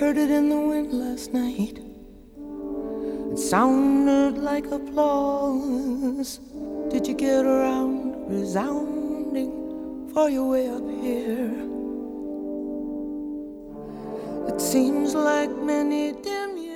heard it in the wind last night. It sounded like applause. Did you get around resounding for your way up here? It seems like many dim years